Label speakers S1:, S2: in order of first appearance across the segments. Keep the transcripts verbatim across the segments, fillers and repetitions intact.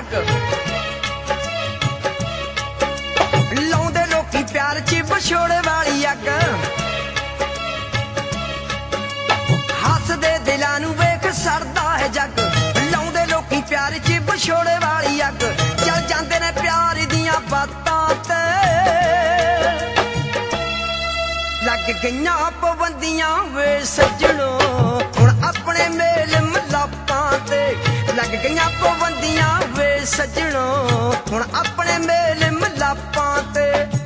S1: ਅੱਗ ਲਾਉਂਦੇ ਲੋਕੀ ਪਿਆਰ ਚ ਵਿਛੋੜੇ ਵਾਲੀ ਅੱਗ ਹੱਸਦੇ ਦਿਲਾਂ ਨੂੰ ਵੇਖ ਸੜਦਾ ਹੈ ਜੱਗ ਲਾਉਂਦੇ ਲੋਕੀ ਪਿਆਰ ਚ ਵਿਛੋੜੇ ਵਾਲੀ ਅੱਗ ਚੱਲ ਜਾਂਦੇ ਨੇ ਪਿਆਰ ਦੀਆਂ ਬਾਤਾਂ ਤੇ ਲੱਗ ਗਈਆਂ ਪਾਬੰਦੀਆਂ ਵੇ ਸੱਜਣੋ ਹੁਣ ਆਪਣੇ ਮੇਲ ਮਿਲਾਪਾਂ ਤੇ ਲੱਗ ਗਈਆਂ ਪਾਬੰਦੀਆਂ ਵੇ ਸੱਜਣੋ ਹੁਣ ਆਪਣੇ ਮੇਲ ਮਿਲਾਪਾਂ ਤੇ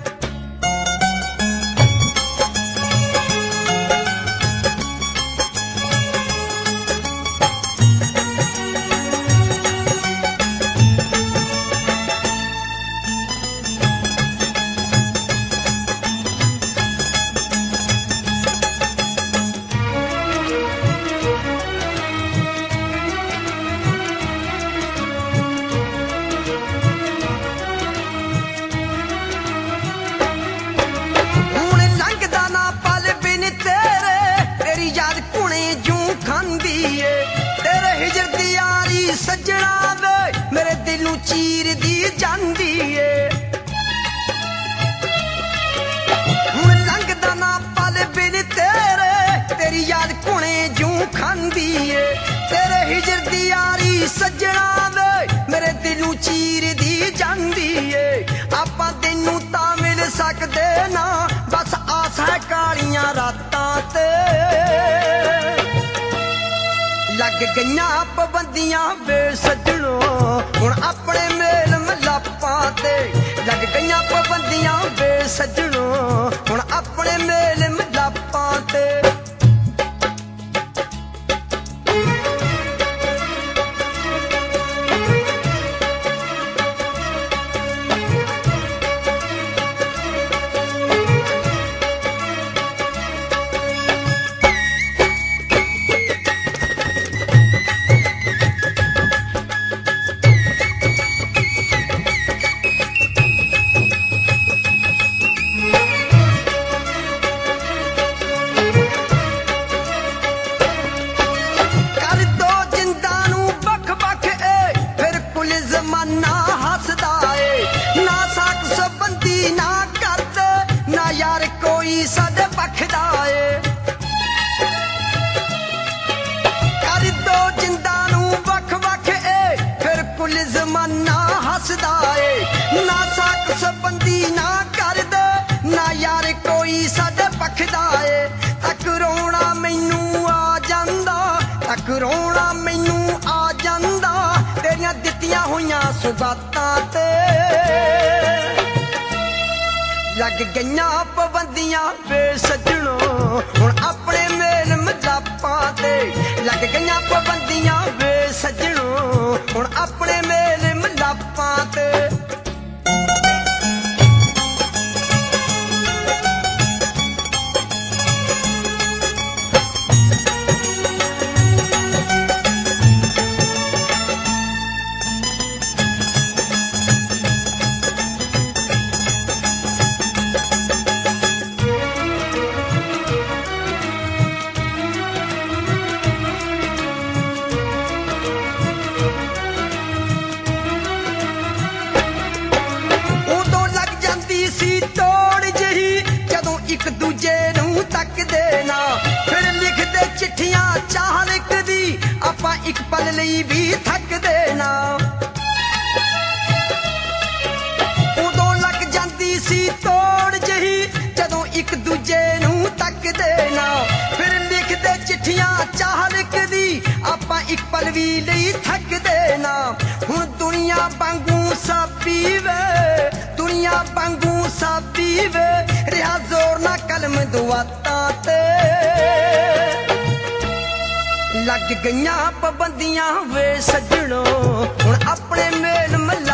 S1: सजना वे मेरे दिल नू चीर दी जांदी ए हुण लंघदा ना पल बिन तेरे तेरी याद कुणे जूं खांदी ए तेरे हिजर दी यारी सजना वे मेरे दिल नू चीर दी जांदी ए आपां तैनूं तां मिल सकदे ना बस आस है कालियां रातां ते लग गईयां पाबंदियां वे सजणो हुण अपने मेल मिलापां ते लग गईयां पाबंदियां वे सजणो हुण अपने मेल मिलापां ते साडे पखदा ए कर दो जिंदा नू वख वख ए फिर कुल जमाना हसदा ए ना साक सबंदी ना कर दे ना यार कोई साडे पखदा ए तक रोना मैनू आ जांदा तक रोना मैनू आ जांदा तेरियां दित्तियां होइयां सुगातां ते लग गईयां पाबंदियां वे सजणो हुण अपने मेल मिलापां ते लग गईयां पाबंदियां वे सजणो हुण अपने मेल मिलापां ते एक दूजे नू तक देना फिर लिखदे चिट्ठियां चाह लिखदी आपां एक पल लई भी थक देना उदों लग जांदी सी तोड़ जही जदों एक दूजे नू तक देना फिर लिखदे चिट्ठियां चाह लिखदी आपां एक पल भी लई थक देना हुण दुनिया वांगू साबी वे दुनिया वांगू साबी वे रिहा जोर ना कलम दुआतां ते लग गईयां पाबंदियां वे सजणो हुण अपने मेल मिला